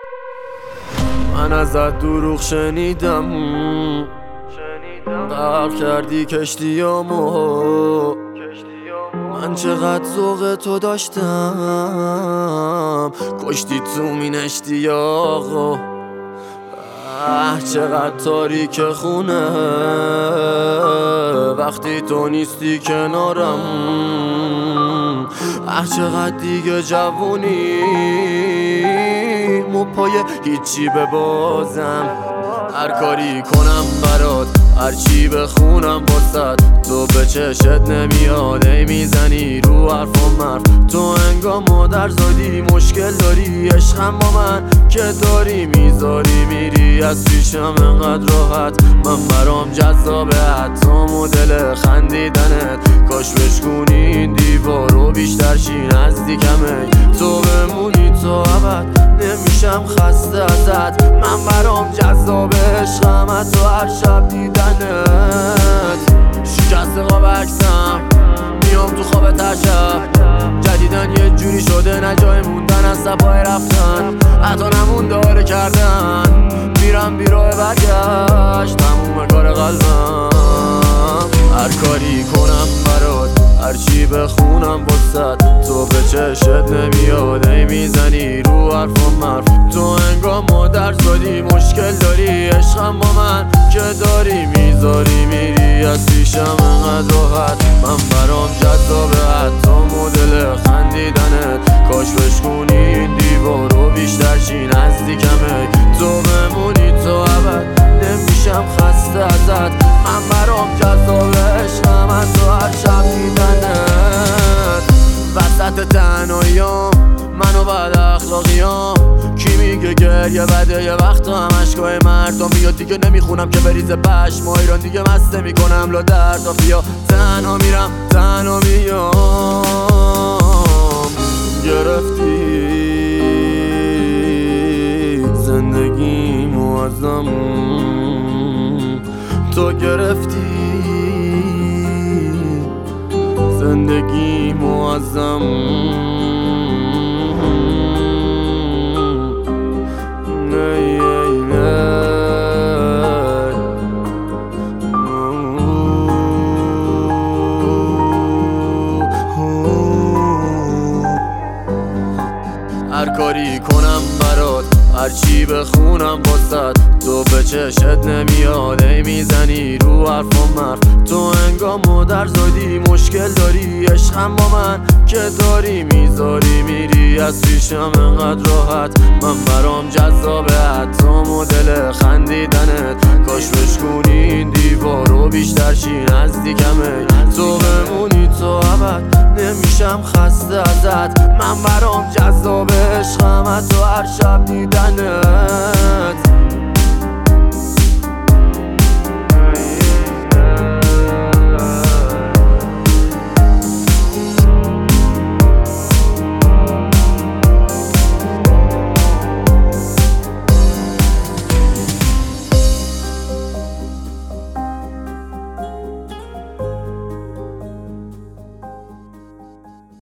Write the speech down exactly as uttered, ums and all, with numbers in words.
من ازت دروغ شنیدم، غرق کردی کشتیامو. من چقدر ذوق تو داشتم، کشتی تو مین اشتیاقو. اه چقدر تاریک خونه وقتی تو نیستی کنارم. اه چقدر دیگه جوونی مو پای هیچی ببازم. هر کاری کنم برات، هر چی بخونم واسد، تو به چشت نمیاد. ای میزنی رو حرفم حرف، تو انگار مادر زادی. مشکل داری عشقم با من که داری میذاری میری از پیشم انقدر راحت. من برام جذابه حتی مدل خندیدنت. کاش بشکونی این دیوارو بیشتر شی نزدیکمه. تو بمونی تا ابد نمیشم خسته ازت. من برام جذابه عشقم حتی هر شب دیدنت. شکست قاب عکسم میام تو خواب تشب. جدیدن یه جوری شده نه جای موندن از سپای رفتن. حتی نمون داره کردن میرم بیراه برگشت. تموم کار قلبم هر کاری کنم برات، هر چی بخونم واسد، تو به چشت نمیاد. ای میزنی رو حرفم حرف، تو انگار مادر زادی. مشکل داری عشقم با من که داری میذاری میری از پیشم انقدر راحت. من برام جذابه حتی مدل خندیدنت. کاش بشکونی این دیوارو بیشتر شی نزدیکمه. تو بمونی تا ابد نمیشم خسته ازت. من برام جذابه عشقم حتی هر شب دیدنت. وسط تنهاییام منو بد اخلاقیام. کی میگه گریه بده یه وقتا هم اشکای مردم میاد. دیگه نمیخونم که بریزه پشم ایران. دیگه مسته میکنم لا دردا بیا. تنها میرم تنها میام. گرفتی زندگیمو ازم، تو گرفتی زندگیمو ازم. نه هر کاری کنم برات، هر چی بخونم واسد، تو به چشت نمیاد. ای میزنی رو حرفم حرف، تو انگار مادر زادی. مشکل داری عشقم با من که داری میذاری میری از پیشم انقدر راحت. من برام جذابه حتی مدل خندیدنت. کاش بشکونی این دیوارو بیشتر شی نزدیکمه. تو بمونی تا ابد نمیشم خسته ازت. من برام جذابه عشقم حتی هر شب دیدنت.